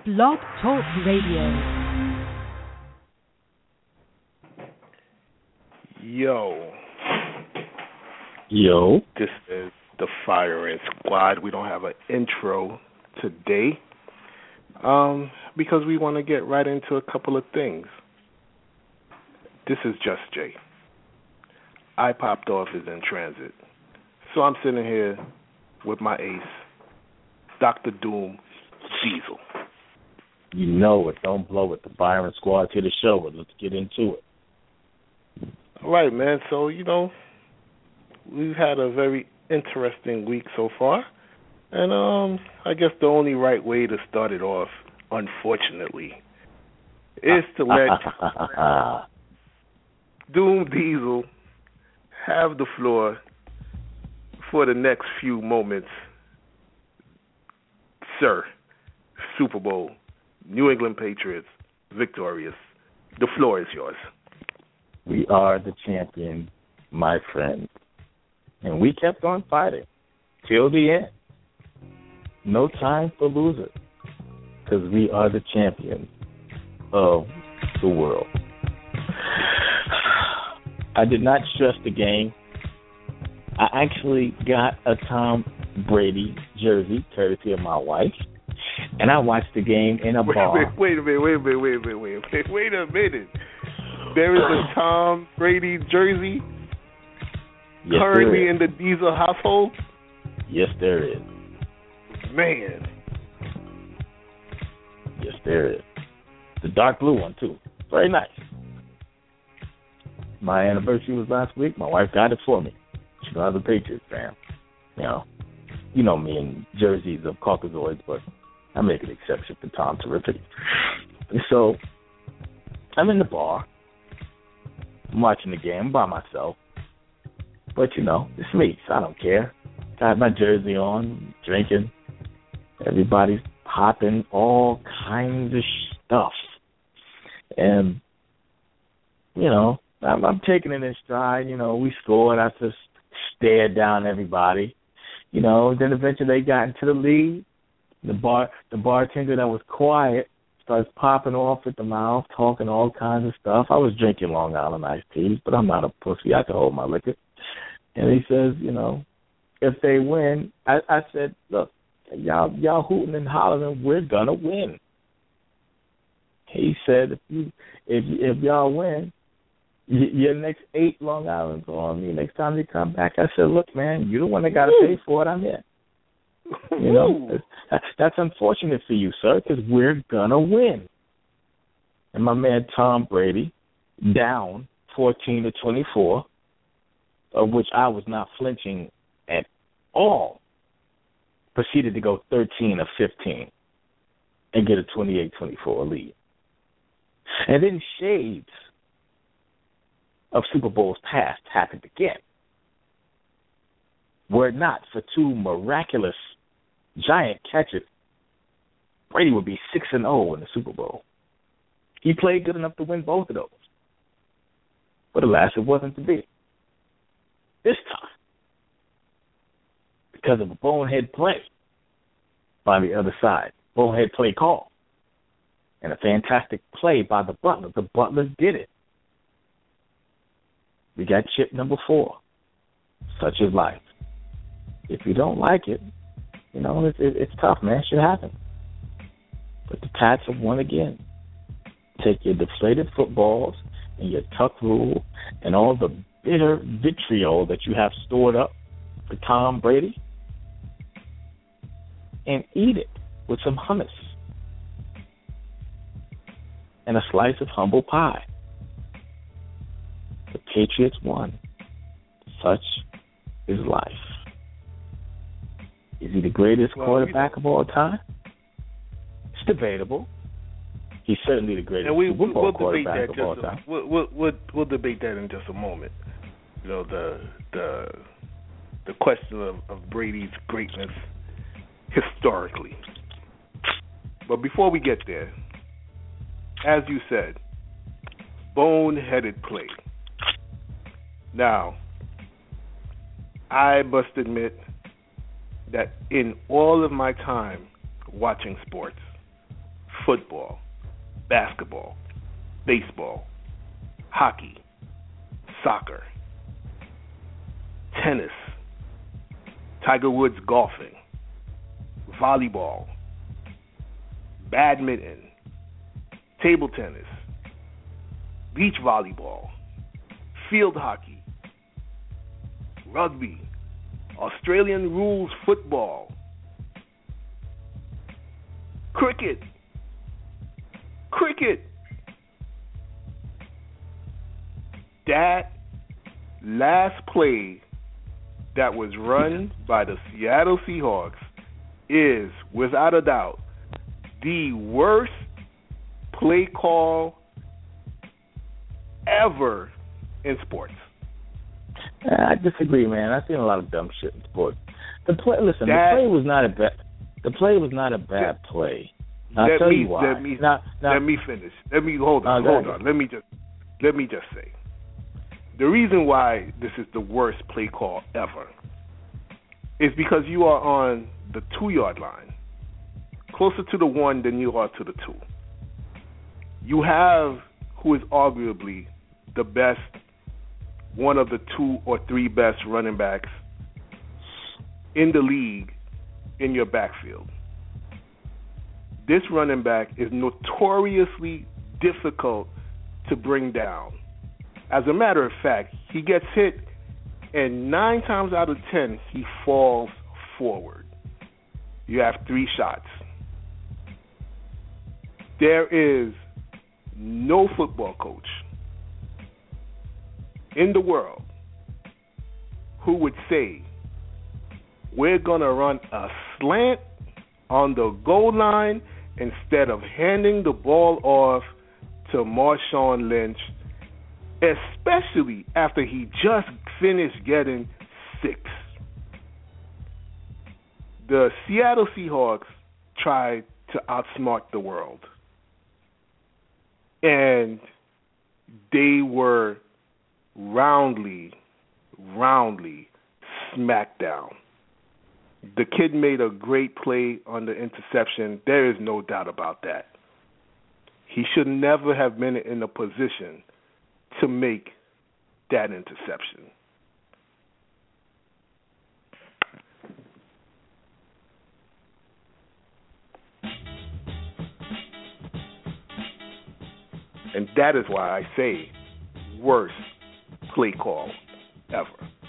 Blog Talk Radio. Yo. This is the Firing Squad. We don't have an intro today because we want to get right into a couple of things. This is Just Jay. I popped off is in transit. So I'm sitting here with my ace, Dr. Doom Diesel. You know it. Don't blow it. The Firing Squad to the show. Let's get into it. All right, man. So, we've had a very interesting week so far. And I guess the only right way to start it off, unfortunately, is to let Doom Diesel have the floor for the next few moments. Sir, Super Bowl, New England Patriots, victorious. The floor is yours. We are the champion, my friend. And we kept on fighting till the end. No time for losers, because we are the champions of the world. I did not stress the game. I actually got a Tom Brady jersey, courtesy of my wife, and I watched the game in a bar. Wait a minute. There is a Tom Brady jersey currently in the Diesel household? Yes, there is. Man. Yes, there is. The dark blue one, too. Very nice. My anniversary was last week. My wife got it for me. She's not a Patriots fan. You know me and jerseys of Caucasoids, but I make an exception for Tom Terrific. And so I'm in the bar. I'm watching the game by myself. But, it's me, so I don't care. Got my jersey on, drinking. Everybody's popping all kinds of stuff. And, I'm taking it in stride. We scored. I just stared down everybody. Then eventually they got into the lead. The bartender that was quiet starts popping off at the mouth, talking all kinds of stuff. I was drinking Long Island iced teas, but I'm not a pussy. I can hold my liquor. And he says, if they win, I said, look, y'all hooting and hollering, we're gonna win. He said, if y'all win, your next 8 Long Islands on me next time you come back. I said, look, man, you're the one that got to pay for it. I'm here. That's unfortunate for you, sir, because we're gonna win. And my man Tom Brady, down 14-24, of which I was not flinching at all, proceeded to go 13 of 15 and get a 28-24 lead. And then shades of Super Bowls past happened again. Were it not for 2 miraculous giant catches, Brady would be 6-0 in the Super Bowl. He played good enough to win both of those. But alas, it wasn't to be. This time, because of a bonehead play by the other side, bonehead play call, and a fantastic play by the Butler. The Butler did it. We got chip number 4. Such is life. If you don't like it, it's tough, man. Shit happens. But the Pats have won again. Take your deflated footballs and your tuck rule and all the bitter vitriol that you have stored up for Tom Brady and eat it with some hummus and a slice of humble pie. The Patriots won. Such is life. Is he the greatest quarterback of all time? It's debatable. He's certainly the greatest Super Bowl quarterback of all time. We'll debate that in just a moment. The question of Brady's greatness historically. But before we get there, as you said, boneheaded play. Now, I must admit that in all of my time watching sports, football, basketball, baseball, hockey, soccer, tennis, Tiger Woods golfing, volleyball, badminton, table tennis, beach volleyball, field hockey, rugby, Australian rules football, cricket. That last play that was run by the Seattle Seahawks is, without a doubt, the worst play call ever in sports. I disagree, man. I've seen a lot of dumb shit in sports. The play was not a bad. The play was not a bad play. I'll tell you why. Let me finish. Hold on. Let me just say, the reason why this is the worst play call ever is because you are on the 2-yard line, closer to the 1 than you are to the 2. You have who is arguably the best, one of the 2 or 3 best running backs in the league in your backfield. This running back is notoriously difficult to bring down. As a matter of fact, he gets hit, and 9 times out of 10, he falls forward. You have 3 shots. There is no football coach in the world who would say, we're going to run a slant on the goal line instead of handing the ball off to Marshawn Lynch, especially after he just finished getting 6. The Seattle Seahawks tried to outsmart the world, and they were roundly smacked down. The kid made a great play on the interception. There is no doubt about that. He should never have been in a position to make that interception. And that is why I say worst play call ever.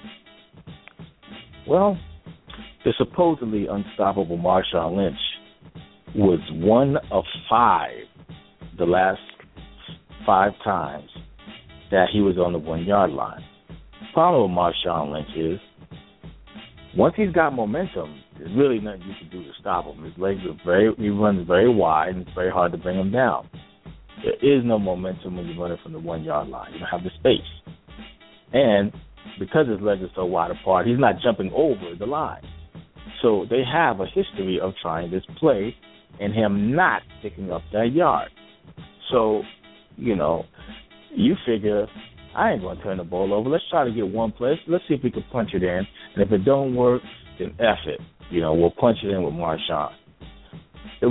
Well, the supposedly unstoppable Marshawn Lynch was 1 of 5 the last 5 times that he was on the 1-yard line. The problem with Marshawn Lynch is once he's got momentum, there's really nothing you can do to stop him. His legs are he runs very wide, and it's very hard to bring him down. There is no momentum when you're running from the 1-yard line. You don't have the space. And because his legs are so wide apart, he's not jumping over the line. So they have a history of trying this play and him not picking up that yard. So, you figure, I ain't going to turn the ball over. Let's try to get one play. Let's see if we can punch it in. And if it don't work, then F it. We'll punch it in with Marshawn. The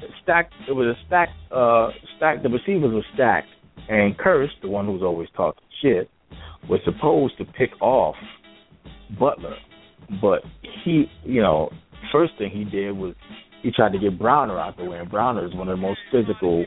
receivers were stacked, and Curse, the one who was always talking shit, was supposed to pick off Butler. But he, first thing he did was he tried to get Browner out the way, and Browner is one of the most physical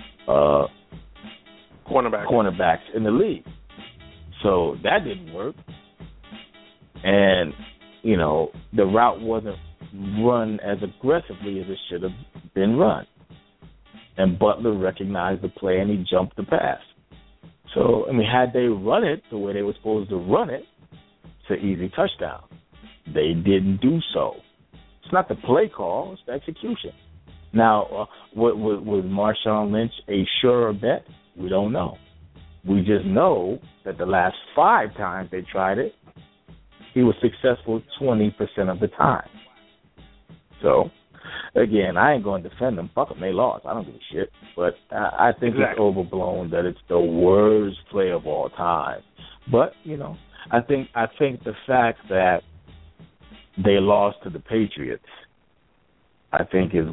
cornerbacks in the league. So that didn't work. And, the route wasn't run as aggressively as it should have been run. And Butler recognized the play, and he jumped the pass. So, had they run it the way they were supposed to run it, it's an easy touchdown. They didn't do so. It's not the play call, it's the execution. Now, was Marshawn Lynch a sure bet? We don't know. We just know that the last 5 times they tried it, he was successful 20% of the time. So, again, I ain't going to defend them. Fuck them, they lost. I don't give a shit. But I think It's overblown that it's the worst play of all time. But, I think the fact that they lost to the Patriots, I think is what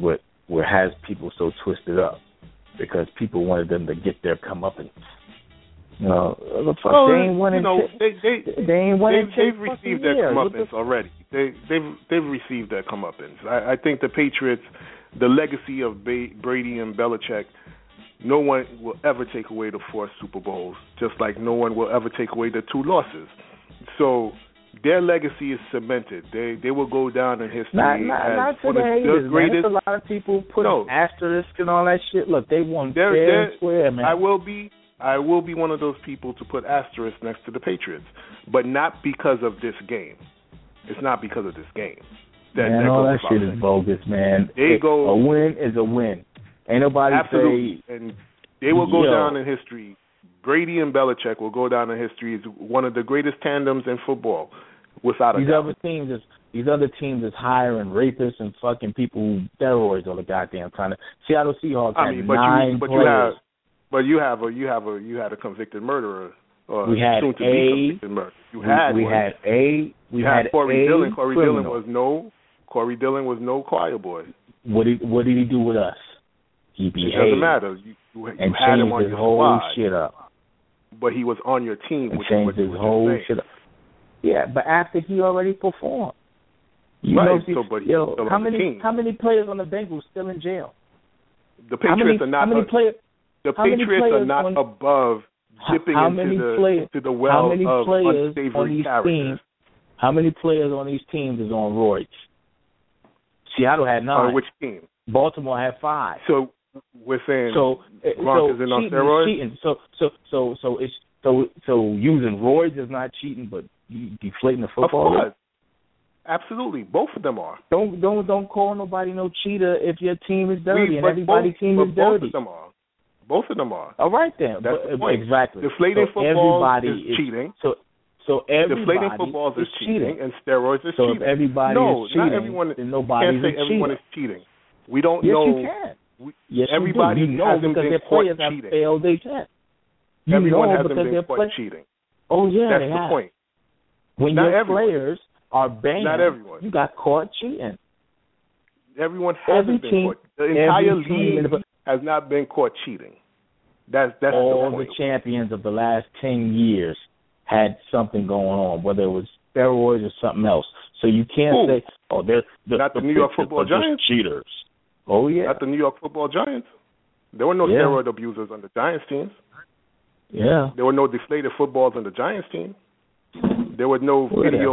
where it has people so twisted up because people wanted them to get their comeuppance. They ain't winning. They ain't winning. They've received their comeuppance already. They've received their comeuppance. I think the Patriots, the legacy of Brady and Belichick, no one will ever take away the 4 Super Bowls, just like no one will ever take away the 2 losses. So their legacy is cemented. They will go down in history not as to one of the greatest. A lot of people put an asterisk and all that shit. Look, they won fair and square, man. I will be one of those people to put asterisk next to the Patriots, but not because of this game. It's not because of this game. All that shit is bogus, man. A win is a win. Ain't nobody absolutely say, and they will go down in history. Brady and Belichick will go down in history as one of the greatest tandems in football, without a doubt. These other teams is hiring rapists and fucking people who steroids all the goddamn time. Seattle Seahawks had 9 players. You had a convicted murderer. We had soon to be convicted murderer. We had Corey Dillon. Corey Dillon was no choir boy. What did he do with us? He behaved. It doesn't matter. You had him on your whole squad, shit up. But he was on your team. And changed his whole shit up. Yeah, but after he already performed. How many players on the Bengals still in jail? The Patriots are not. The Patriots are not above dipping into the well of unsavory characters. How many players on these teams is on roids? Seattle had 9. On which team? Baltimore had 5. So we're saying Gronk is on steroids? Cheating. So using roids is not cheating, but deflating the football? Of course. Absolutely. Both of them are. Don't call nobody no cheater if your team is dirty and everybody's team is dirty. Both of them are. All right then. That's the point. Exactly. Deflating footballs is cheating. So everybody deflating footballs is cheating, and steroids is cheating. So if everybody is cheating, not everyone, then nobody's can't say everyone is cheating. We don't know. Yes, you can. Yes, everybody you do. You know hasn't because been their caught players cheating. have failed their test. Everyone hasn't been caught cheating. Oh yeah, that's they the have. point. When not your everyone. players are banned, not everyone. You got caught cheating. Everyone hasn't been caught. The entire league has not been caught cheating. That's all the point. The champions of the last 10 years had something going on, whether it was steroids or something else. So you can't say, they're not the New York Football Giants cheaters. Oh yeah, not the New York Football Giants. There were no steroid abusers on the Giants teams. Yeah, there were no deflated footballs on the Giants team. There was no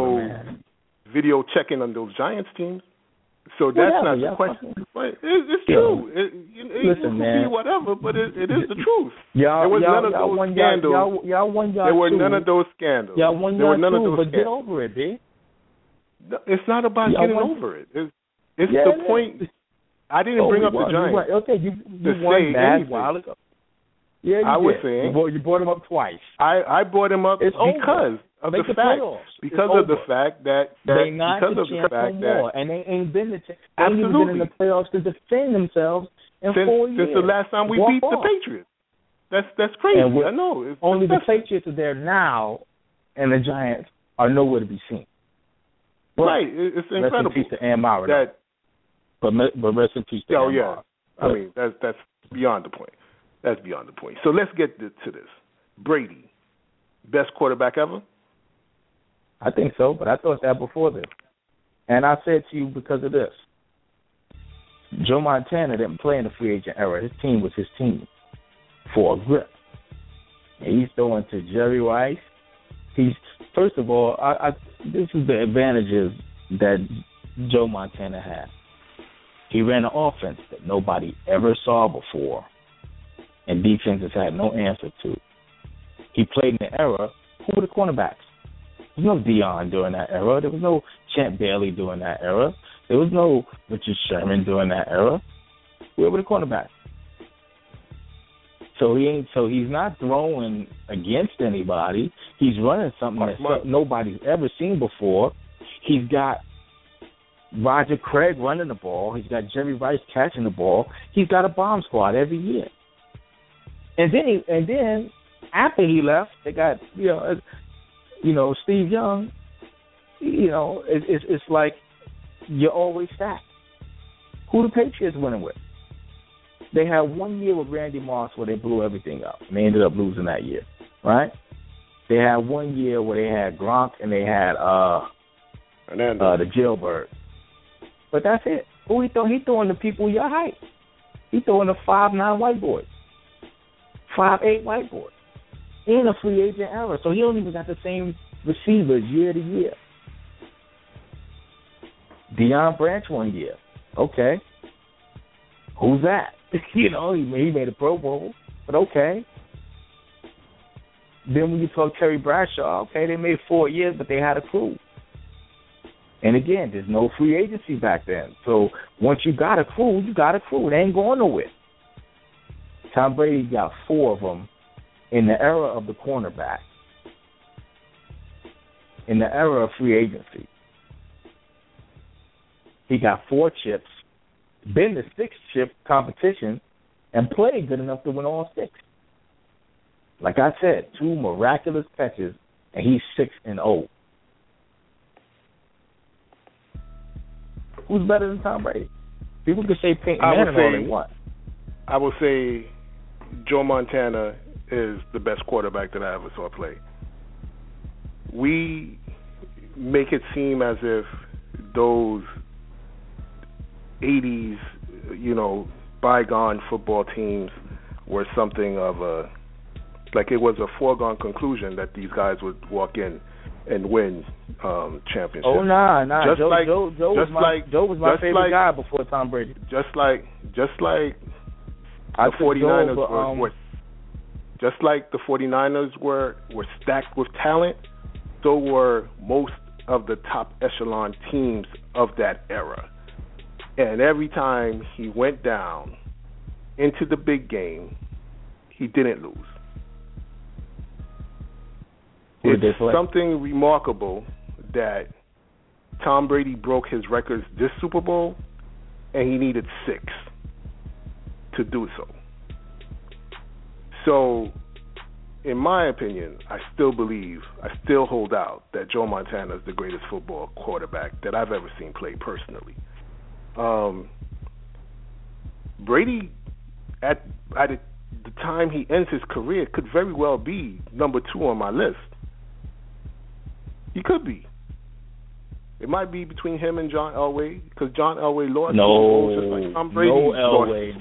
video checking on those Giants teams. So that's not the question. But it's true. Listen, man. Whatever, but it is the truth. There was none of those scandals. There were none of those scandals. Y'all won but get over it, B. It's not about getting over it. It's the point. I didn't bring up the Giants. Okay, you won that a while ago. Yeah, I was saying you brought him up twice. I brought him up because of the fact that they not the champ no more, and they ain't been even been in the playoffs to defend themselves in 4 years. Since the last time we beat the Patriots. That's crazy. I know. It's only the Patriots are there now, and the Giants are nowhere to be seen. But right, it's incredible. Rest in peace to Amara. But rest in peace to Amara. Yeah. I mean, that's beyond the point. That's beyond the point. So let's get to this. Brady, best quarterback ever? I think so, but I thought that before this. And I said to you because of this. Joe Montana didn't play in the free agent era. His team was his team for a grip. And he's throwing to Jerry Rice. First of all, this is the advantages that Joe Montana had. He ran an offense that nobody ever saw before, and defenses had no answer to. He played in the era. Who were the cornerbacks? There was no Dion during that era. There was no Champ Bailey during that era. There was no Richard Sherman during that era. Where were the cornerbacks? So he's not throwing against anybody. He's running something that nobody's ever seen before. He's got Roger Craig running the ball. He's got Jerry Rice catching the ball. He's got a bomb squad every year. And then after he left, they got Steve Young. It's like you're always stacked. Who the Patriots winning with? They had 1 year with Randy Moss where they blew everything up, and they ended up losing that year, right? They had 1 year where they had Gronk and they had the Jailbird. But that's it. Who he throwing? He throwing the people your height. He throwing the 5'9" white boys, 5'8" white boys, in a free agent era. So he don't even got the same receivers year to year. Deion Branch 1 year. Okay. Who's that? He made a Pro Bowl, but okay. Then when you talk Terry Bradshaw, okay, they made 4 years, but they had a crew. And again, there's no free agency back then. So once you got a crew, you got a crew. They ain't going nowhere. Tom Brady got 4 of them in the era of the cornerback, in the era of free agency. He got 4 chips, been the 6th chip competition, and played good enough to win all 6. Like I said, 2 miraculous catches, and he's 6-0. Who's better than Tom Brady? People can say Peyton Manning all they want. I will say Joe Montana is the best quarterback that I ever saw play. We make it seem as if those 80s, bygone football teams were something of it was a foregone conclusion that these guys would walk in and win championships. Oh, nah. Joe was my favorite guy before Tom Brady. Just like the 49ers were just like the 49ers were stacked with talent, so were most of the top echelon teams of that era. And every time he went down into the big game, he didn't lose. It's something remarkable that Tom Brady broke his records this Super Bowl, and he needed 6 to do so. So, in my opinion, I still hold out that Joe Montana is the greatest football quarterback that I've ever seen play personally. Brady, at the time he ends his career, could very well be number 2 on my list. He could be. It might be between him and John Elway, because John Elway lost Super Bowls just like Tom Brady. No Elway,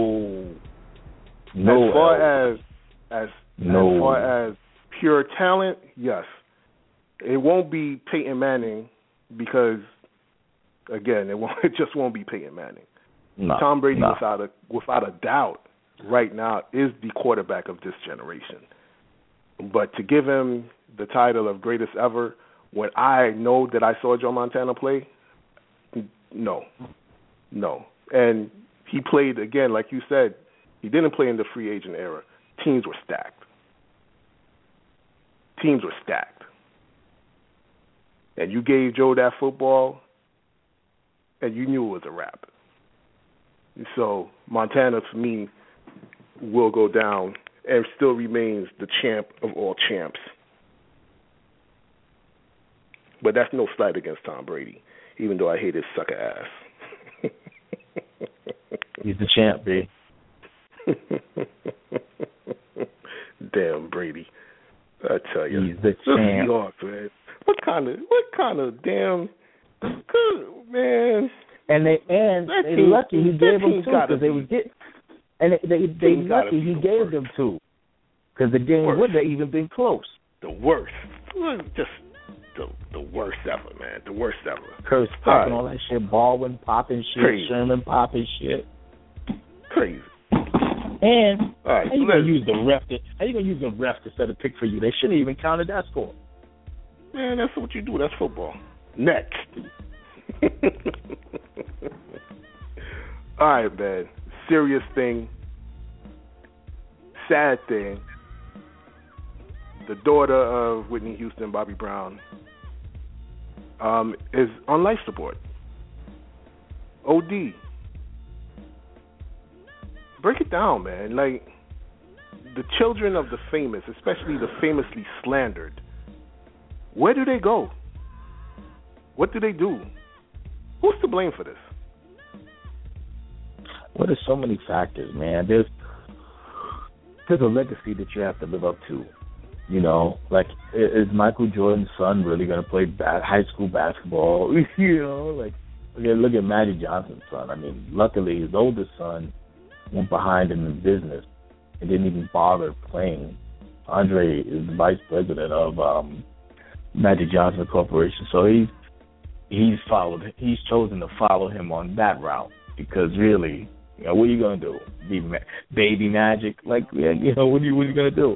no. As far as pure talent, yes. It won't be Peyton Manning because, again, it just won't be Peyton Manning. No, Tom Brady, without a doubt, right now is the quarterback of this generation. But to give him the title of greatest ever, when I know that I saw Joe Montana play, no. And he played, again, like you said, he didn't play in the free agent era. Teams were stacked. And you gave Joe that football, and you knew it was a wrap. So Montana, for me, will go down and still remains the champ of all champs. But that's no slight against Tom Brady, even though I hate his sucker ass. He's the champ, B. Damn Brady. I tell you. He's the champ. Seahawks, man. What kind of damn good, man. And they lucky he gave them 2 because they was getting, and they lucky he gave them 2 because the game wouldn't have even been close. The worst, just the worst ever, man. The worst ever. Curse popping all that shit, Baldwin popping shit, crazy. Sherman popping shit, crazy. And how you gonna use the ref? How you gonna use the ref to set a pick for you? They shouldn't even counted that score. Man, that's what you do. That's football. Next. All right, man. Serious thing. Sad thing. The daughter of Whitney Houston, Bobby Brown, is on life support. OD. Break it down, man. Like, the children of the famous, especially the famously slandered, where do they go? What do they do? Who's to blame for this? Well, there's so many factors, man. There's a legacy that you have to live up to. You know, like, is Michael Jordan's son really going to play high school basketball? You know, like, look at Magic Johnson's son. I mean, luckily his oldest son went behind him in business and didn't even bother playing. Andre is the vice president of Magic Johnson Corporation, so he's chosen to follow him on that route, because really, you know, what are you going to do? Be baby Magic? Like, you know, what are you going to do?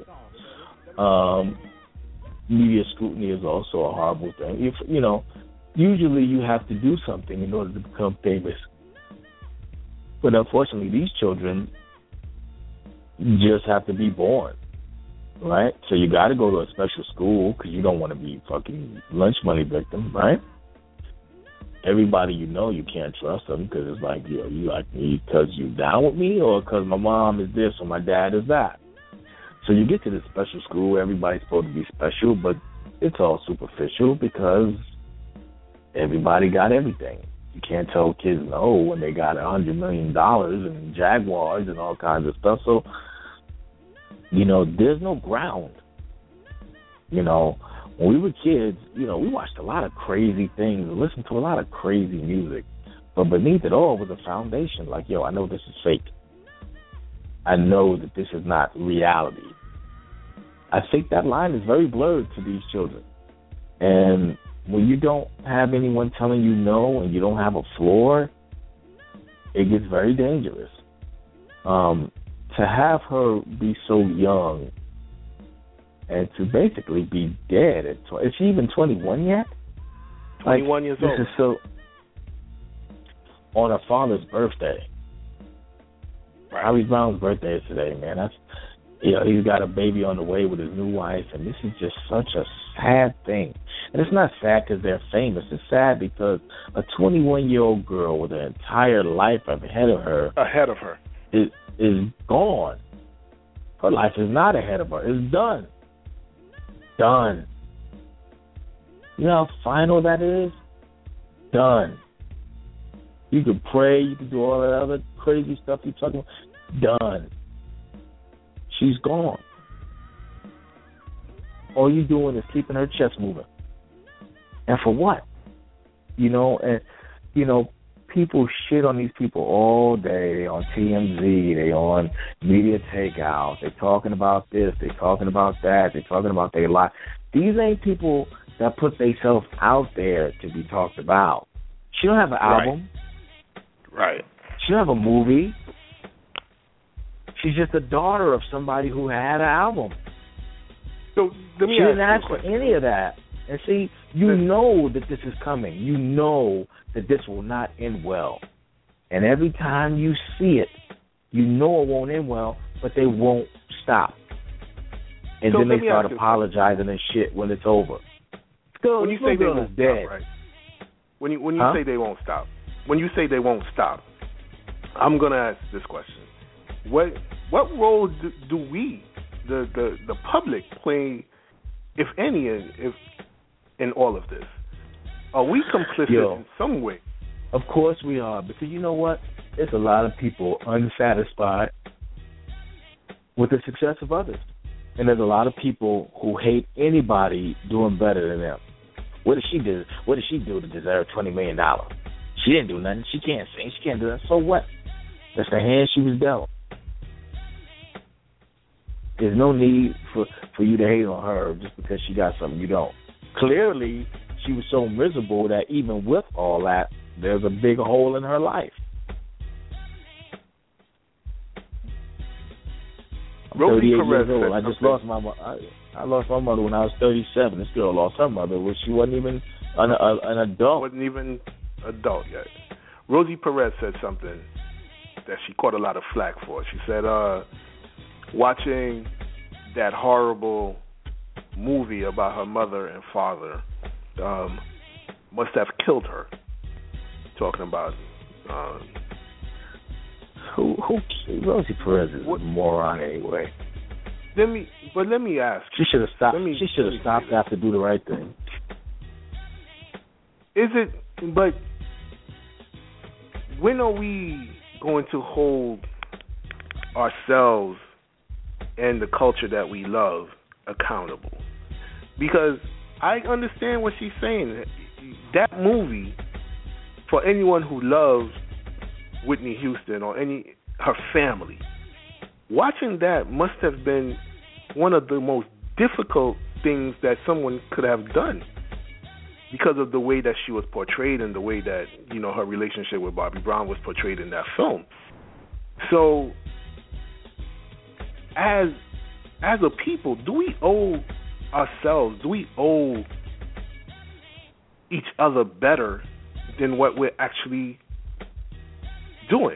Media scrutiny is also a horrible thing. If, you know, usually you have to do something in order to become famous. But unfortunately, these children just have to be born, right? So you got to go to a special school because you don't want to be fucking lunch money victim, right? Everybody you know, you can't trust them because it's like, you like me because you down with me, or because my mom is this or my dad is that. So you get to this special school where everybody's supposed to be special, but it's all superficial because everybody got everything. You can't tell kids no when they got $100 million and Jaguars and all kinds of stuff. So, you know, there's no ground. You know, when we were kids, you know, we watched a lot of crazy things, listened to a lot of crazy music. But beneath it all was a foundation. Like, yo, I know this is fake. I know that this is not reality. I think that line is very blurred to these children. And when you don't have anyone telling you no and you don't have a floor, it gets very dangerous. To have her be so young and to basically be dead at is she even 21 yet? 21 years old. This is so on her father's birthday. Right. Harvey Brown's birthday is today, man. That's, you know, he's got a baby on the way with his new wife, and this is just such a sad thing. And it's not sad because they're famous. It's sad because a 21-year-old girl with an entire life ahead of her is gone. Her life is not ahead of her. It's done. Done. You know how final that is? Done. You could pray, you could do all that other crazy stuff you're talking about. Done. She's gone. All you're doing is keeping her chest moving. And for what? You know, and, you know, people shit on these people all day. They on TMZ, they on Media Takeout, they talking about this, they talking about that, they talking about their life. These ain't people that put themselves out there to be talked about. She don't have an album. Right. She don't have a movie. She's just a daughter of somebody who had an album. So let me she didn't ask for any of that. And see, you know that this is coming. You know that this will not end well. And every time you see it, you know it won't end well, but they won't stop. And so then they start apologizing and shit when it's over. When you say they won't dead. stop, right? When you say they won't stop, when you say they won't stop, I'm gonna ask this question: What role do we, the public, play, if any, in all of this? Are we complicit in some way? Of course we are, because you know what? There's a lot of people unsatisfied with the success of others. And there's a lot of people who hate anybody doing better than them. What did she do? What did she do to deserve $20 million? She didn't do nothing. She can't sing. She can't do that. So what? That's the hand she was dealt. There's no need for you to hate on her just because she got something you don't. Clearly, she was so miserable that even with all that, there's a big hole in her life. I'm 38 years old. I just lost my mother. I lost my mother when I was 37. This girl lost her mother when she wasn't even an adult. Wasn't even adult yet. Rosie Perez said something that she caught a lot of flack for. She said, watching that horrible movie about her mother and father must have killed her. Talking about who Rosie Perez is a moron anyway. Let me ask. She should have stopped. She should have stopped after Do the Right Thing. Is it? But when are we going to hold ourselves and the culture that we love accountable? Because I understand what she's saying. That movie, for anyone who loves Whitney Houston or her family, watching that must have been one of the most difficult things that someone could have done, because of the way that she was portrayed and the way that, you know, her relationship with Bobby Brown was portrayed in that film. So, as a people, do we owe ourselves, do we owe each other better than what we're actually doing?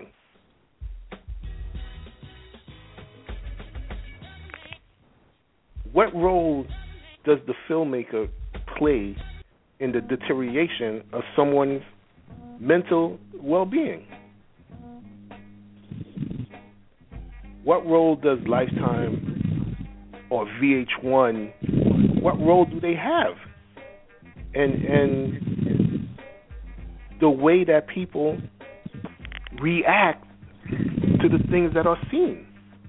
What role does the filmmaker play in the deterioration of someone's mental well-being? What role does Lifetime or VH1, what role do they have? And the way that people react to the things that are seen.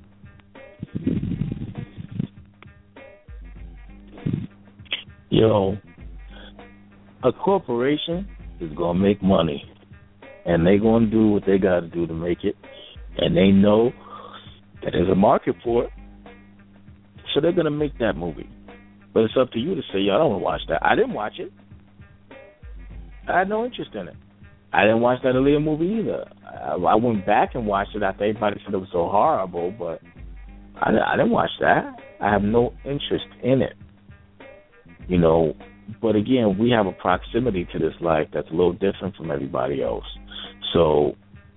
Yo, a corporation is going to make money, and they're going to do what they got to do to make it, and they know that there's a market for it, so they're going to make that movie. But it's up to you to say, yo, I don't want to watch that. I didn't watch it. I had no interest in it. I didn't watch that Aaliyah movie either. I went back and watched it after everybody said it was so horrible, but I didn't watch that. I have no interest in it. You know, but again, we have a proximity to this life that's a little different from everybody else. So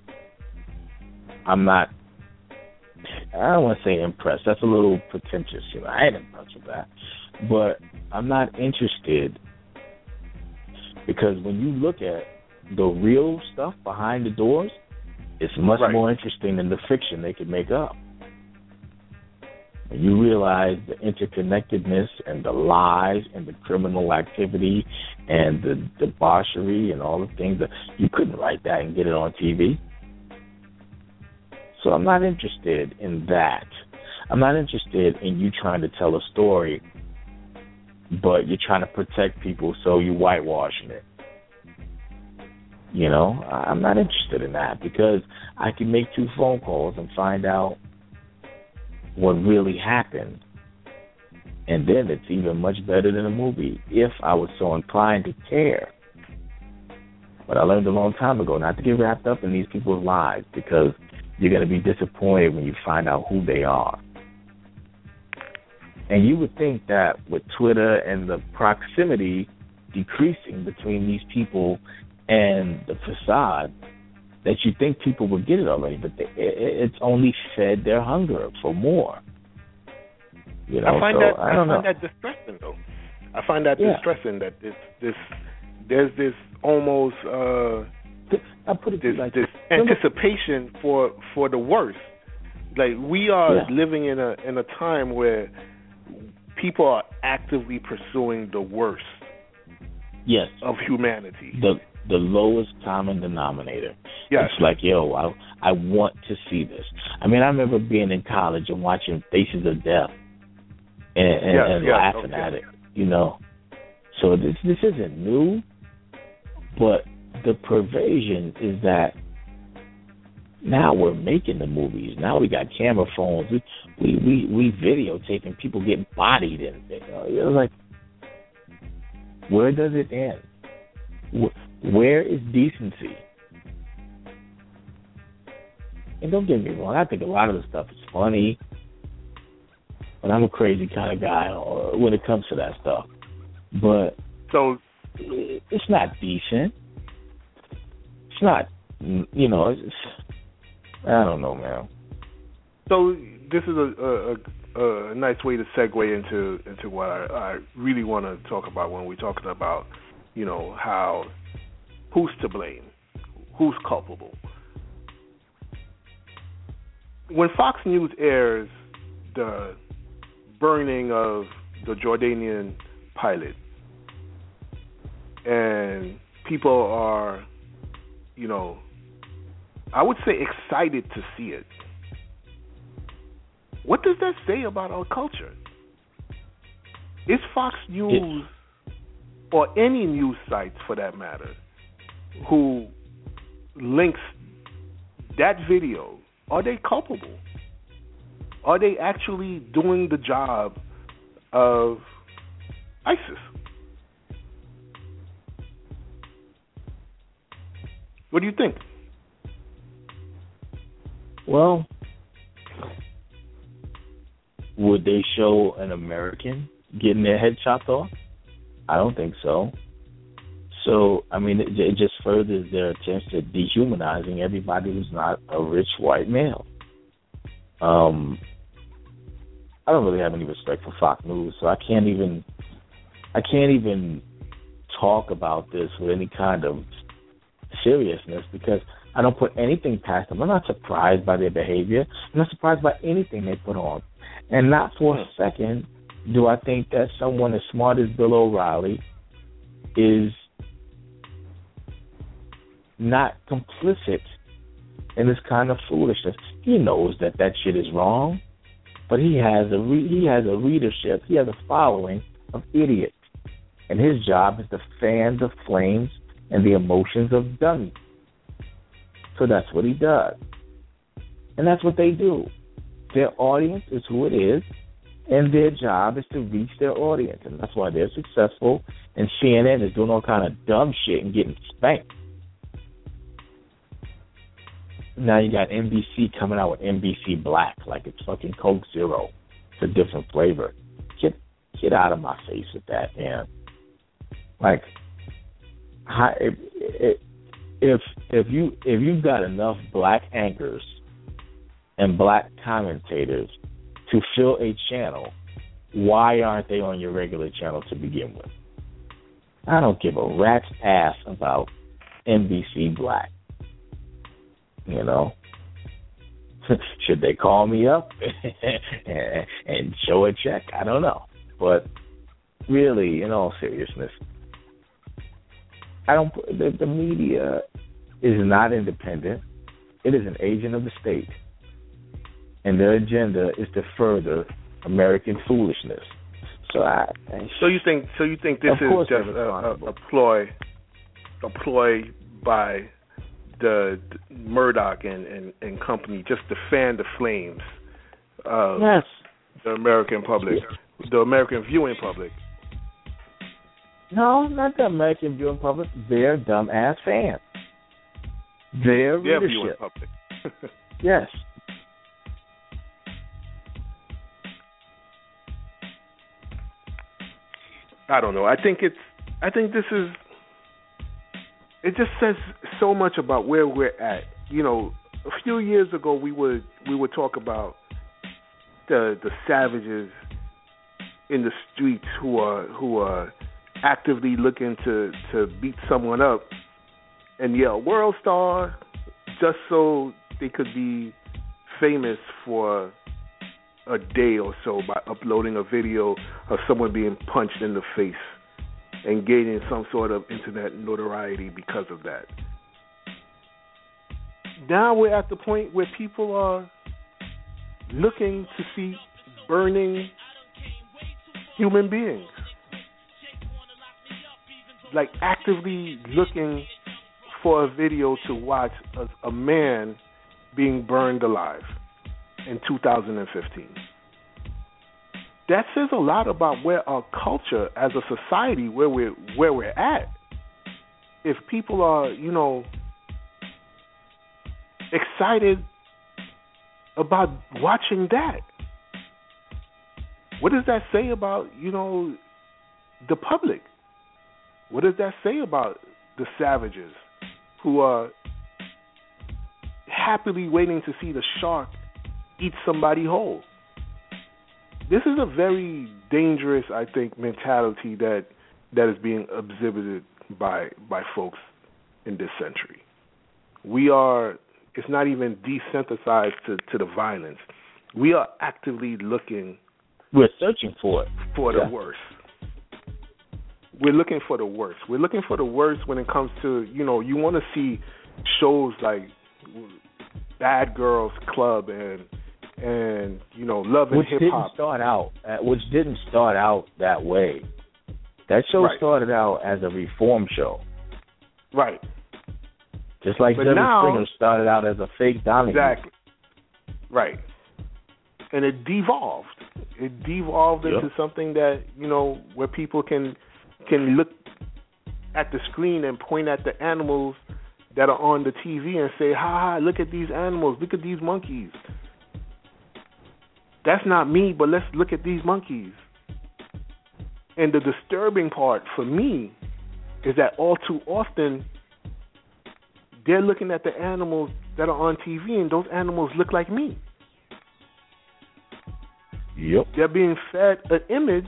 I'm not, I don't want to say impressed. That's a little pretentious. You know, I ain't impressed with that. But I'm not interested, because when you look at the real stuff behind the doors, it's much more interesting than the fiction they could make up. And you realize the interconnectedness and the lies and the criminal activity and the debauchery and all the things that you couldn't write that and get it on TV. So I'm not interested in that. I'm not interested in you trying to tell a story, but you're trying to protect people, so you're whitewashing it. You know, I'm not interested in that, because I can make 2 phone calls and find out what really happened. And then it's even much better than a movie, if I was so inclined to care. But I learned a long time ago not to get wrapped up in these people's lives, because you're going to be disappointed when you find out who they are. And you would think that with Twitter and the proximity decreasing between these people and the facade, that you think people would get it already, but it's only fed their hunger for more. You know, I find that distressing, though. I find that distressing that there's this almost I put it this like anticipation for the worst. Like, we are living in a time where people are actively pursuing the worst of humanity. The lowest common denominator. Yes. It's like, yo, I want to see this. I mean, I remember being in college and watching Faces of Death and laughing at it, you know. So this isn't new, but the perversion is that now we're making the movies. Now we got camera phones. We videotaping people getting bodied, and you know, like, where does it end? Where is decency? And don't get me wrong, I think a lot of the stuff is funny, but I'm a crazy kind of guy when it comes to that stuff. But it's not decent. It's not, you know. I don't know, man. So this is a nice way to segue into what I really want to talk about when we're talking about, you know, who's to blame, who's culpable. When Fox News airs the burning of the Jordanian pilot, and people are, you know, I would say excited to see it. What does that say about our culture? Is Fox News, or any news sites for that matter, who links that video, are they culpable? Are they actually doing the job of ISIS? What do you think? Well, would they show an American getting their head chopped off? I don't think so. So, I mean, it just furthers their attempts at dehumanizing everybody who's not a rich white male. I don't really have any respect for Fox News, so I can't even talk about this with any kind of seriousness because I don't put anything past them. I'm not surprised by their behavior. I'm not surprised by anything they put on. And not for a second do I think that someone as smart as Bill O'Reilly is not complicit in this kind of foolishness. He knows that shit is wrong, but he has a readership, he has a following of idiots, and his job is to fan the flames and the emotions of dummies. So that's what he does, and that's what they do. Their audience is who it is, and their job is to reach their audience, and that's why they're successful. And CNN is doing all kind of dumb shit and getting spanked. Now you got NBC coming out with NBC Black like it's fucking Coke Zero. It's a different flavor. Get out of my face with that, man. Like, if you've got enough black anchors and black commentators to fill a channel, why aren't they on your regular channel to begin with? I don't give a rat's ass about NBC Black. You know, should they call me up and show a check? I don't know, but really, in all seriousness, the media is not independent. It is an agent of the state, and their agenda is to further American foolishness. So you think this is just a ploy by the Murdoch and company just to fan the flames of the American public, the American viewing public? No, not the American viewing public. They're dumbass fans. Their readership. Viewing public. Yes. I don't know. I think this is. It just says so much about where we're at. You know, a few years ago we would talk about the savages in the streets who are actively looking to beat someone up and yell "World Star" just so they could be famous for a day or so by uploading a video of someone being punched in the face and gaining some sort of internet notoriety because of that. Now we're at the point where people are looking to see burning human beings. Like actively looking for a video to watch a man being burned alive in 2015. That says a lot about where our culture as a society, where we're at. If people are, excited about watching that, what does that say about, the public? What does that say about the savages who are happily waiting to see the shark eat somebody whole? This is a very dangerous, I think, mentality that is being exhibited by folks in this century. It's not even desensitized to the violence. We are actively looking. We're searching for it. For the worst. We're looking for the worst. We're looking for the worst when it comes to, you want to see shows like Bad Girls Club and Love and Hip Hop. Which didn't start out that way. That show started out as a reform show. Right. Just like Jerry Springer started out as a fake Donnie. Exactly. Right. And it devolved. It devolved into something that, where people can look at the screen and point at the animals that are on the TV and say, ha, look at these animals, look at these monkeys. That's not me, but let's look at these monkeys. And the disturbing part for me is that all too often they're looking at the animals that are on TV and those animals look like me. Yep. They're being fed an image,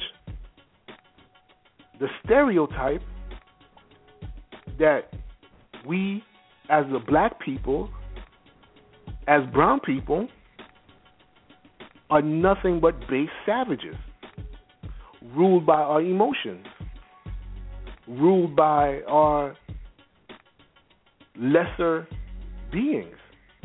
the stereotype that we as the black people, as brown people, are nothing but base savages, ruled by our emotions, ruled by our lesser beings.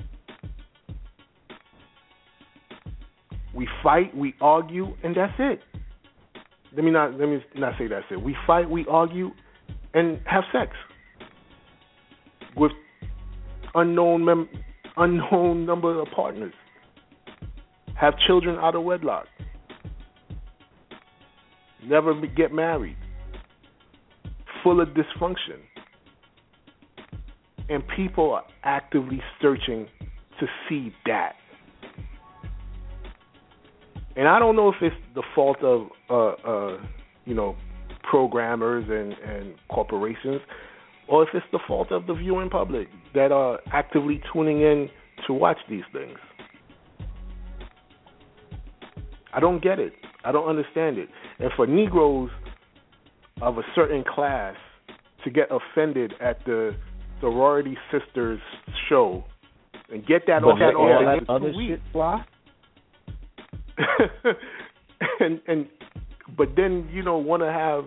We fight, we argue, and that's it. Let me not say that's it. We fight, we argue, and have sex with unknown number of partners. Have children out of wedlock. Never get married. Full of dysfunction. And people are actively searching to see that. And I don't know if it's the fault of programmers and corporations, or if it's the fault of the viewing public that are actively tuning in to watch these things. I don't get it. I don't understand it. And for Negroes of a certain class to get offended at the sorority sisters show and get that off that all that other shit fly. But then want to have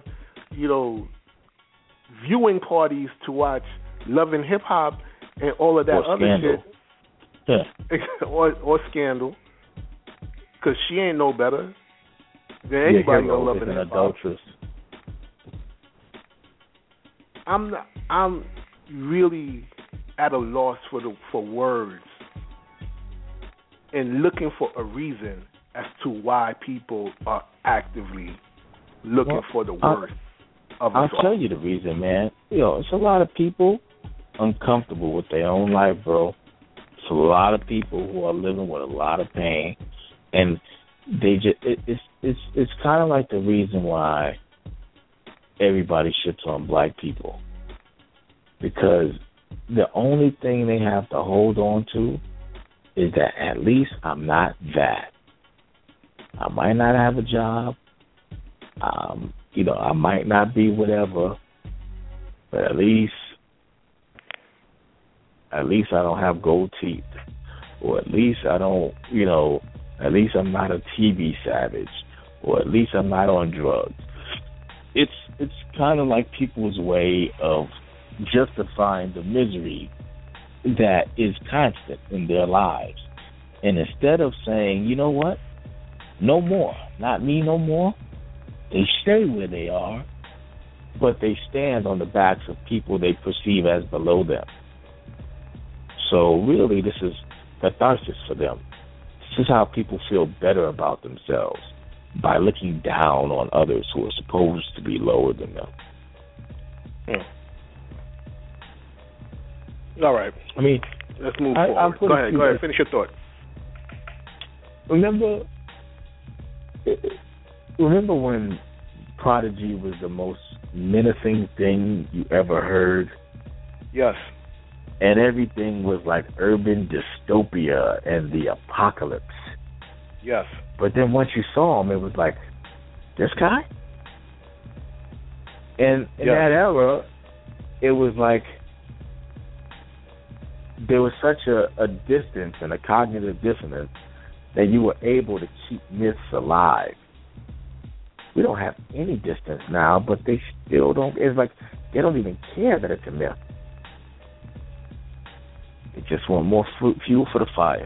viewing parties to watch Love and Hip Hop and all of that or other Scandal. shit, or Scandal, because she ain't no better than anybody on Love and Hip Hop. Adulteress. I'm really at a loss for words and looking for a reason as to why people are actively looking for the worst of us all. I'll tell you the reason, man. It's a lot of people uncomfortable with their own life, bro. It's a lot of people who are living with a lot of pain, and they just it's kind of like the reason why everybody shits on black people, because the only thing they have to hold on to is that at least I'm not that. I might not have a job. I might not be whatever, but at least I don't have gold teeth, or at least I don't, at least I'm not a TV savage, or at least I'm not on drugs. It's kind of like people's way of justifying the misery that is constant in their lives. And instead of saying, you know what, no more, not me no more, they stay where they are, but they stand on the backs of people they perceive as below them. So really, this is catharsis for them. This is how people feel better about themselves, by looking down on others who are supposed to be lower than them. All right. I mean, let's move forward. Go ahead. Finish your thought. Remember when Prodigy was the most menacing thing you ever heard? Yes. And everything was like urban dystopia and the apocalypse. Yes. But then once you saw him, it was like, this guy? And in that era, it was like there was such a distance and a cognitive dissonance that you were able to keep myths alive. We don't have any distance now, but they still don't. It's like they don't even care that it's a myth. They just want more fuel for the fire.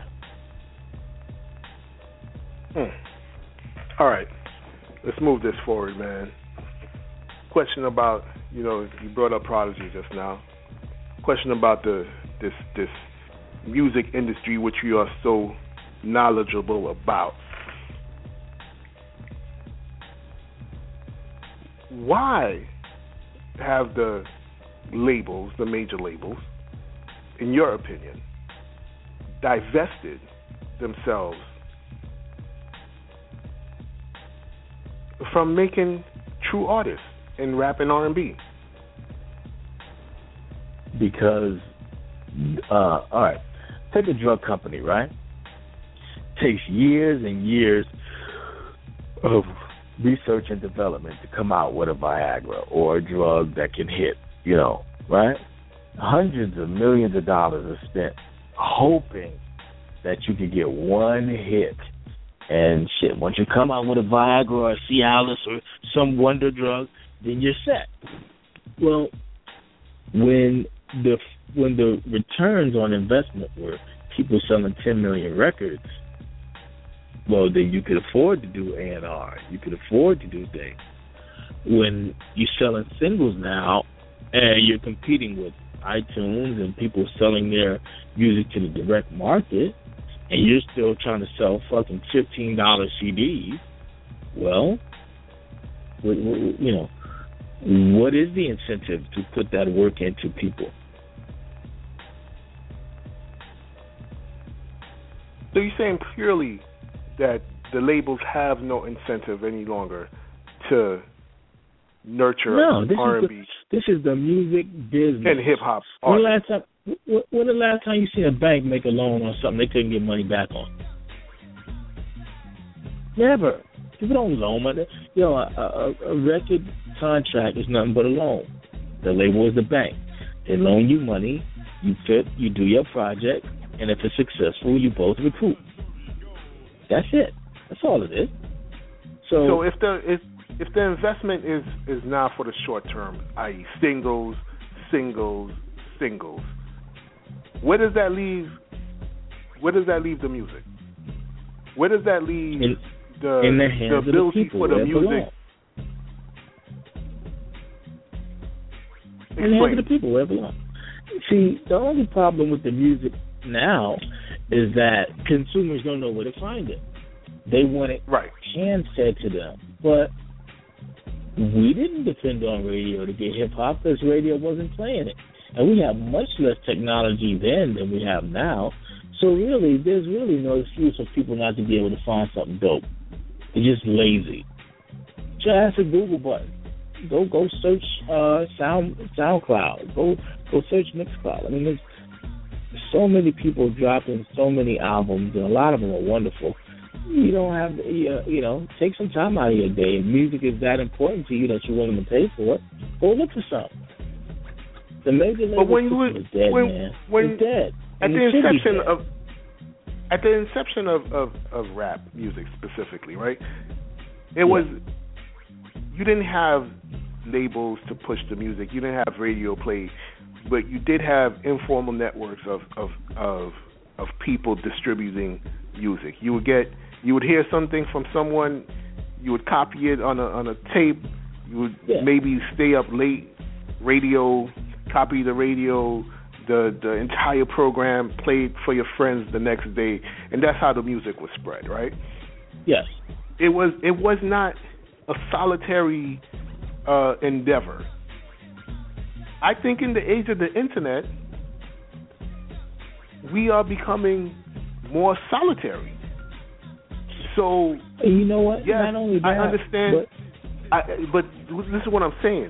All right, let's move this forward, man. Question about, you brought up Prodigy just now. Question about this music industry, which you are so knowledgeable about. Why have the labels, the major labels, in your opinion, divested themselves from making true artists in rap and R&B? Because, all right, take a drug company, right? Takes years and years of research and development to come out with a Viagra or a drug that can hit, right? Hundreds of millions of dollars are spent hoping that you can get one hit. And shit, once you come out with a Viagra or a Cialis or some wonder drug, then you're set. Well, when the returns on investment were people selling 10 million records, well, then you could afford to do A&R. You could afford to do things. When you're selling singles now and you're competing with iTunes and people selling their music to the direct market, and you're still trying to sell fucking $15 CDs, well, what is the incentive to put that work into people? So you're saying purely that the labels have no incentive any longer to nurture R&B? This is the music business. And hip-hop. When the last time you seen a bank make a loan on something they couldn't get money back on? Never. People don't loan money. A record contract is nothing but a loan. The label is the bank. They loan you money, you do your project, and if it's successful, you both recoup. That's it. That's all it is. So if the investment is now for the short term, i.e. singles, where does that leave the music? Where does that leave the ability for the music? In the hands of the people, where it belongs. See, the only problem with the music now is that consumers don't know where to find it. They want it hand said to them. But we didn't depend on radio to get hip-hop because radio wasn't playing it. And we have much less technology then than we have now. So really, there's really no excuse for people not to be able to find something dope. They're just lazy. Just ask a Google button. Go search SoundCloud. Go search Mixcloud. I mean, there's so many people dropping so many albums, and a lot of them are wonderful. You don't have, take some time out of your day. If music is that important to you that you're willing to pay for it, go look for something. The major label is dead, man. It's dead. At the inception of rap music specifically, right? You didn't have labels to push the music. You didn't have radio play, but you did have informal networks of people distributing music. You would hear something from someone, you would copy it on a tape. You would maybe stay up late, copy the radio, the entire program, play it for your friends the next day, and that's how the music was spread, right? Yes. It was not a solitary endeavor. I think in the age of the internet, we are becoming more solitary. So you know what? Yes, not only that, I understand. But this is what I'm saying.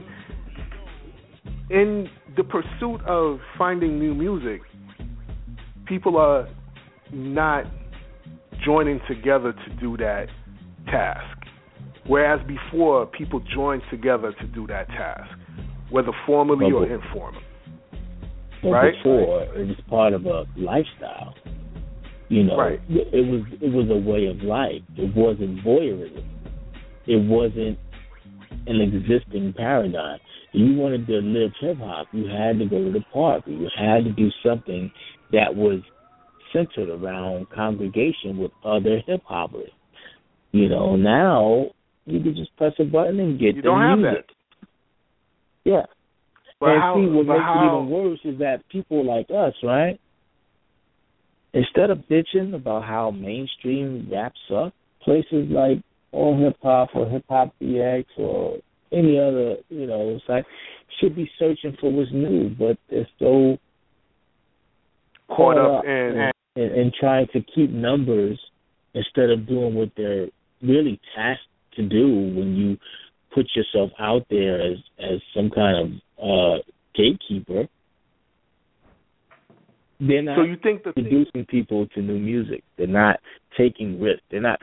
In the pursuit of finding new music, people are not joining together to do that task. Whereas before, people joined together to do that task, whether formally or informally. Right? Before, it was part of a lifestyle. Right. It was a way of life. It wasn't voyeurism. It wasn't an existing paradigm. If you wanted to live hip hop, you had to go to the park. You had to do something that was centered around congregation with other hip hoppers. You know, now you can just press a button and get the music. Yeah. But and see, what makes it even worse is that people like us, right, instead of bitching about how mainstream rap sucks, places like All Hip Hop or Hip Hop DX or any other, you know, site should be searching for what's new, but they're so caught up in trying to keep numbers instead of doing what they're really tasked to do when you put yourself out there as some kind of gatekeeper. They're not introducing people to new music. They're not taking risks. They're not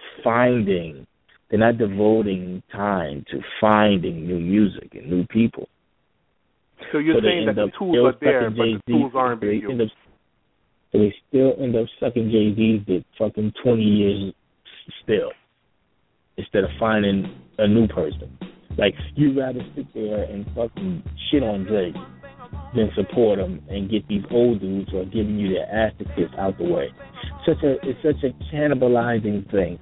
devoting time to finding new music and new people. So you're saying that the tools are there, but the tools aren't being used. So they still end up sucking Jay-Z's dick fucking 20 years still, instead of finding a new person. Like, you'd rather sit there and fucking shit on Drake than support him and get these old dudes who are giving you their ass to kiss out the way. It's such a cannibalizing thing.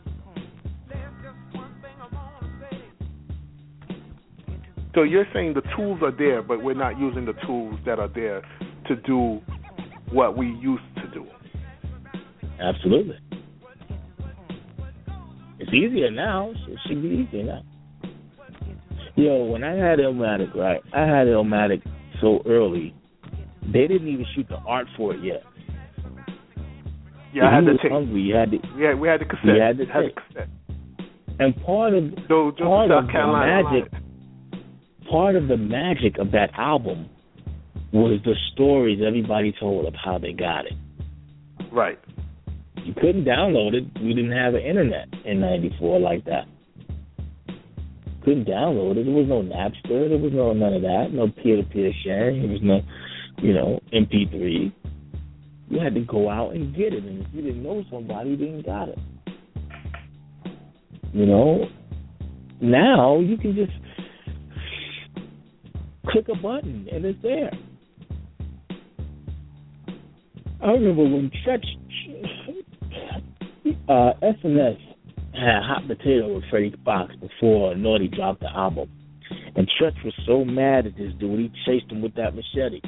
So you're saying the tools are there, but we're not using the tools that are there to do what we used to do. Absolutely. It's easier now. It should be easier now. Yo, when I had Illmatic, right, I had Illmatic so early, they didn't even shoot the art for it yet. Yeah, I had the tape. Hungry. We had the cassette. We had the cassette. And part of the magic of that album was the stories everybody told of how they got it. Right. You couldn't download it. We didn't have an internet in '94 like that. Couldn't download it. There was no Napster. There was none of that. No peer-to-peer sharing. There was no, MP3. You had to go out and get it. And if you didn't know somebody, you didn't got it. Now you can just click a button and it's there. I remember when SNS had Hot Potato with Freddie Fox before Naughty dropped the album. And Tretch was so mad at this dude, he chased him with that machete.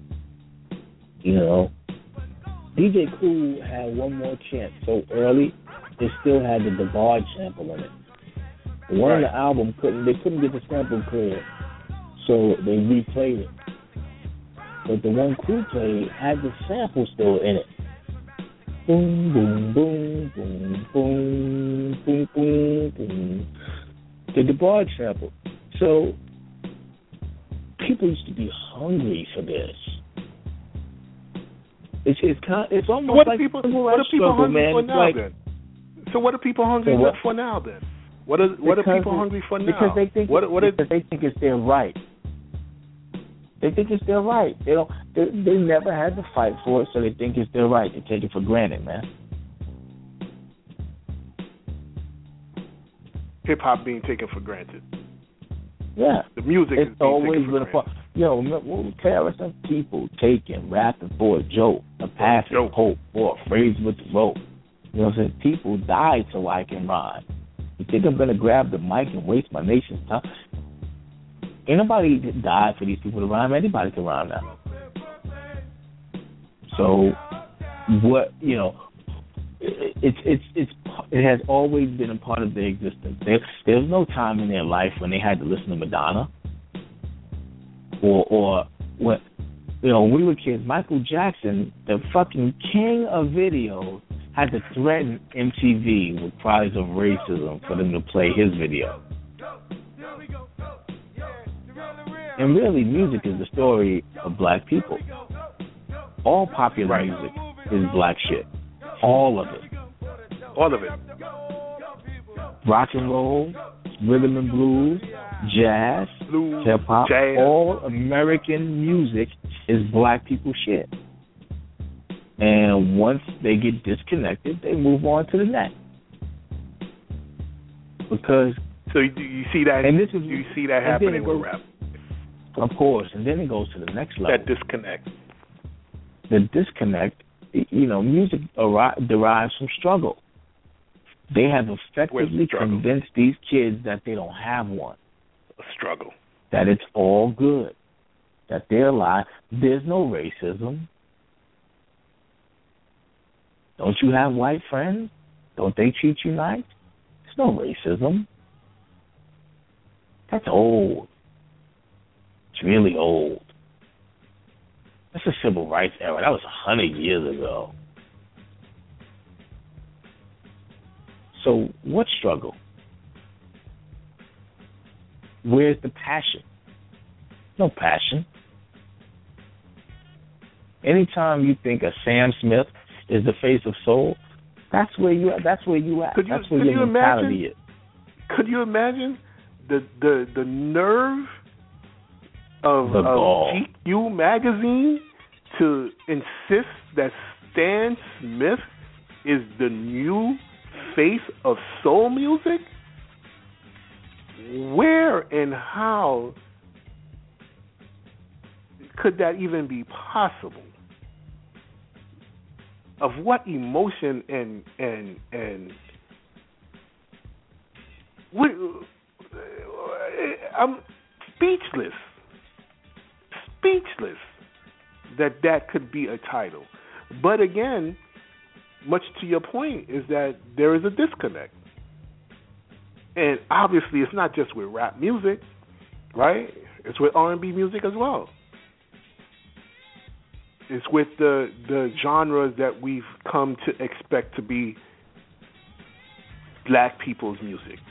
DJ Kool had One More Chance so early, it still had the DeBarge sample in it. The one on the album they couldn't get the sample clear, so they replayed it. But the one Kool played had the sample still in it. Boom, boom, boom, boom, boom, boom, boom, boom. The DeBarge sample. So people used to be hungry for this. It's almost what like people hungry for now then? So what are people hungry for now then? What are people hungry for now? Because they think it's their right. They think it's their right. They never had to fight for it, so they think it's their right. They take it for granted, man. Hip hop being taken for granted. Yeah. The music is always being taken for granted. Remember terrorist people taking, rapping for a joke, a passing hope, or a phrase with the rope. You know what I'm saying? People died so I can rhyme. You think I'm going to grab the mic and waste my nation's time? Ain't nobody died for these people to rhyme. Anybody can rhyme now. So, it has always been a part of their existence. There's no time in their life when they had to listen to Madonna, or when we were kids. Michael Jackson, the fucking king of videos, had to threaten MTV with cries of racism for them to play his video. And really, music is the story of black people. All popular music is black shit. All of it. All of it. Rock and roll, rhythm and blues, jazz, hip-hop, all American music is black people shit. And once they get disconnected, they move on to the next. Because... So you see that, you see that happening with rap? Of course, and then it goes to the next level. That disconnect. The disconnect music derives from struggle. They have effectively convinced these kids that they don't have one. A struggle. That it's all good. That their life, there's no racism. Don't you have white friends? Don't they treat you nice? There's no racism. That's old. It's really old. That's the civil rights era. That was 100 years ago. So what struggle? Where's the passion? No passion. Anytime you think of Sam Smith is the face of soul, that's where you at. That's where your mentality is. Could you imagine the nerve of GQ magazine to insist that Stan Smith is the new face of soul music? Where and how could that even be possible? Of what emotion and what, I'm speechless that could be a title. But again, much to your point, is that there is a disconnect. And obviously it's not just with rap music, right? It's with R&B music as well. It's with the genres that we've come to expect to be black people's music.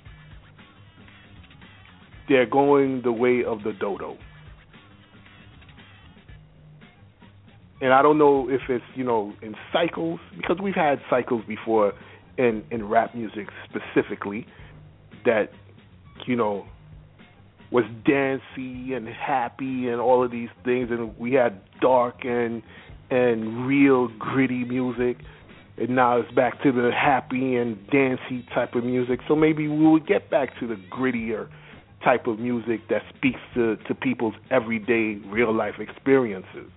They're going the way of the dodo. And I don't know if it's, in cycles, because we've had cycles before in rap music specifically that, was dancey and happy and all of these things, and we had dark and real gritty music, and now it's back to the happy and dancey type of music. So maybe we will get back to the grittier type of music that speaks to people's everyday real life experiences.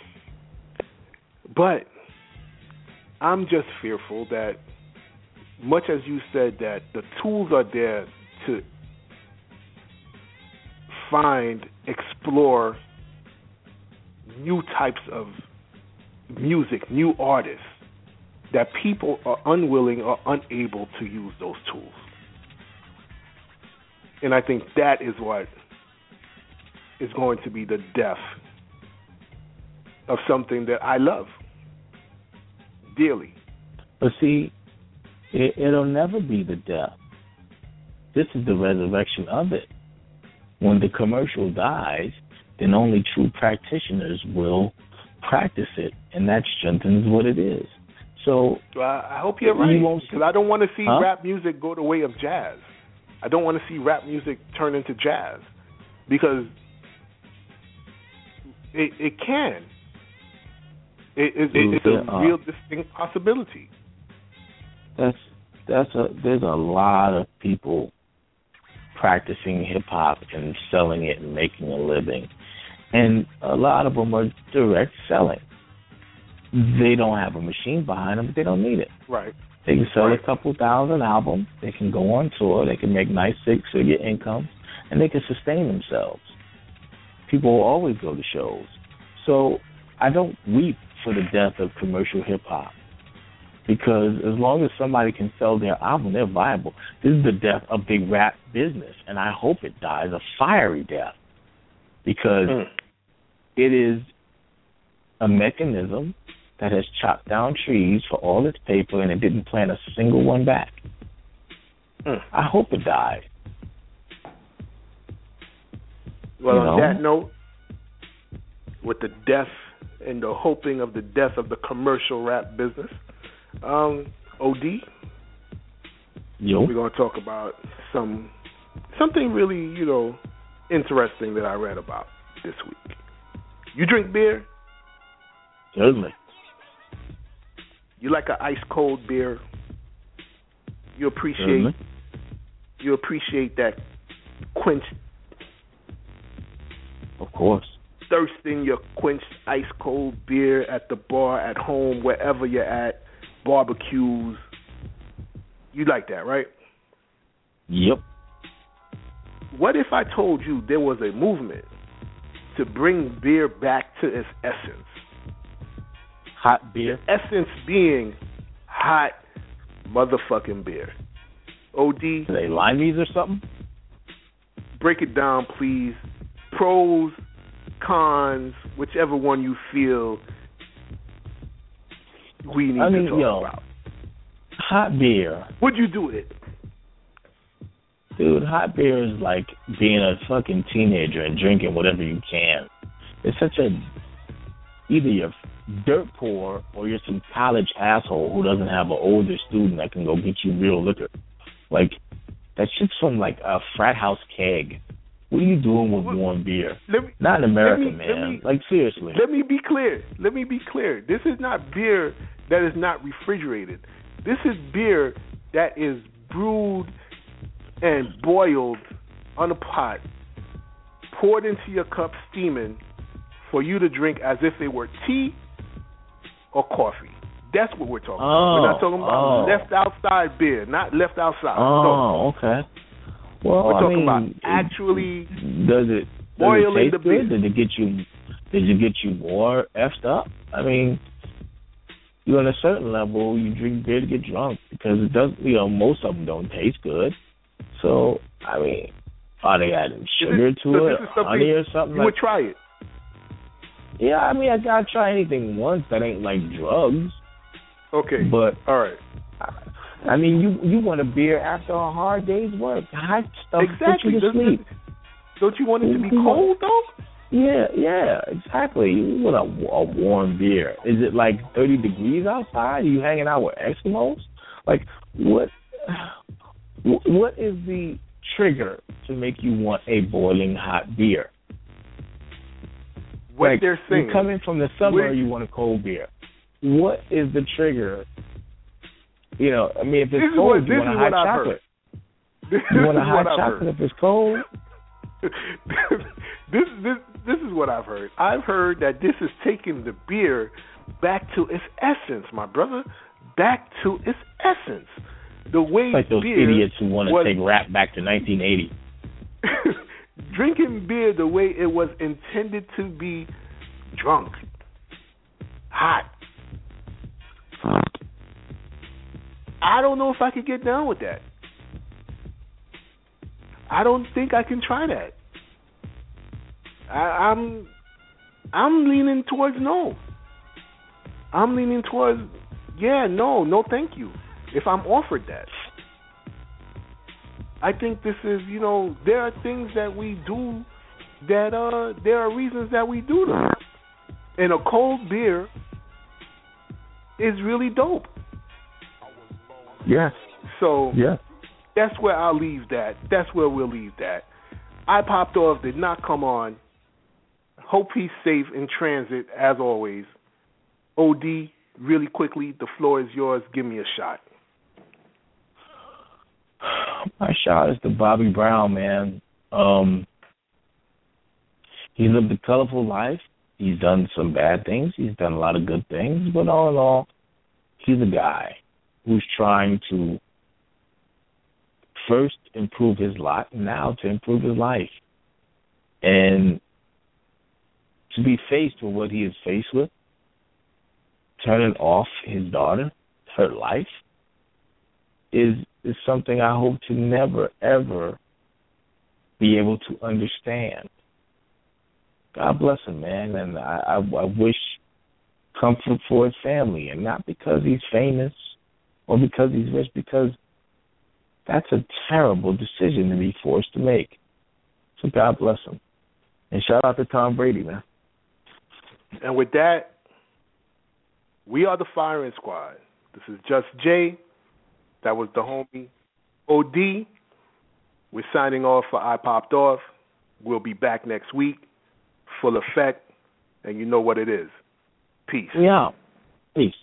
But I'm just fearful that, much as you said, that the tools are there to explore new types of music, new artists, that people are unwilling or unable to use those tools. And I think that is what is going to be the death of something that I love dearly. But see, it'll never be the death. This is the resurrection of it. When the commercial dies, then only true practitioners will practice it, and that strengthens what it is. So I hope you're right, because I don't want to see rap music go the way of jazz. I don't want to see rap music turn into jazz, because it can. It's a real distinct possibility. There's a lot of people practicing hip-hop and selling it and making a living. And a lot of them are direct selling. They don't have a machine behind them, but they don't need it. Right. They can sell a couple thousand albums. They can go on tour. They can make nice six-figure income, and they can sustain themselves. People will always go to shows. So I don't weep for the death of commercial hip-hop, because as long as somebody can sell their album, they're viable. This is the death of the rap business, and I hope it dies a fiery death, because it is a mechanism that has chopped down trees for all its paper, and it didn't plant a single one back. I hope it dies. Well, on that note, with the death and the hoping of the death of the commercial rap business, OD, we're going to talk about something really, interesting that I read about this week. You drink beer? Certainly. You like an ice cold beer? You appreciate Certainly. that quench. Of course. thirsting your quenched ice cold beer at the bar, at home, wherever you're at, barbecues. You like that, right? Yep. What if I told you there was a movement to bring beer back to its essence? Hot beer? The essence being hot motherfucking beer. OD? Are they limeys or something? Break it down, please. Pros, cons, whichever one you feel we need to talk about. Hot beer. What'd you do with it? Dude, hot beer is like being a fucking teenager and drinking whatever you can. It's such a... Either you're dirt poor or you're some college asshole who doesn't have an older student that can go get you real liquor. Like, that shit's from like a frat house keg. What are you doing with warm beer? Not in America, man. Like, seriously. Let me be clear. This is not beer that is not refrigerated. This is beer that is brewed and boiled on a pot, poured into your cup steaming for you to drink as if it were tea or coffee. That's what we're talking about. We're not talking about left outside beer, not left outside. Okay. Well, we're talking about actually does it boiling taste the beer. Good? Did it get you more effed up? I mean, you're on a certain level, you drink beer to get drunk because it does. Most of them don't taste good. So, I mean, are they adding sugar to it, honey or something? You would try it. Yeah, I mean, I gotta try anything once that ain't like drugs. Okay. But all right. I mean, you want a beer after a hard day's work. Hot stuff exactly. puts you to sleep. Don't you want it to be cold though? Yeah, exactly. You want a warm beer. Is it like 30 degrees outside? Are you hanging out with Eskimos? Like, what is the trigger to make you want a boiling hot beer? What they're saying. You come in from the summer, you want a cold beer. What is the trigger? I mean, if it's cold, you want a hot chocolate. You want a hot chocolate if it's cold? This is what I've heard. I've heard that this is taking the beer back to its essence, my brother. Back to its essence. The way like those beer idiots who want to take rap back to 1980. Drinking beer the way it was intended to be drunk. Hot. I don't know if I could get down with that. I don't think I can try that. I'm leaning towards no. I'm leaning towards no thank you. If I'm offered that. I think this is, there are things that we do that there are reasons that we do them. And a cold beer is really dope. Yeah. So that's where I'll leave that. That's where we'll leave that. I Popped Off did not come on. Hope he's safe in transit as always. OD, really quickly, the floor is yours. Give me a shot. My shot is to Bobby Brown, man. He lived a colorful life. He's done some bad things. He's done a lot of good things. But all in all, he's a guy who's trying to first improve his lot and now to improve his life. And to be faced with what he is faced with, turning off his daughter, her life, is something I hope to never, ever be able to understand. God bless him, man, and I wish comfort for his family, and not because he's famous or because he's rich, because that's a terrible decision to be forced to make. So God bless him. And shout out to Tom Brady, man. And with that, we are the Firing Squad. This is Just Jay. That was the homie OD. We're signing off for I Popped Off. We'll be back next week. Full effect. And you know what it is. Peace. Yeah. Peace.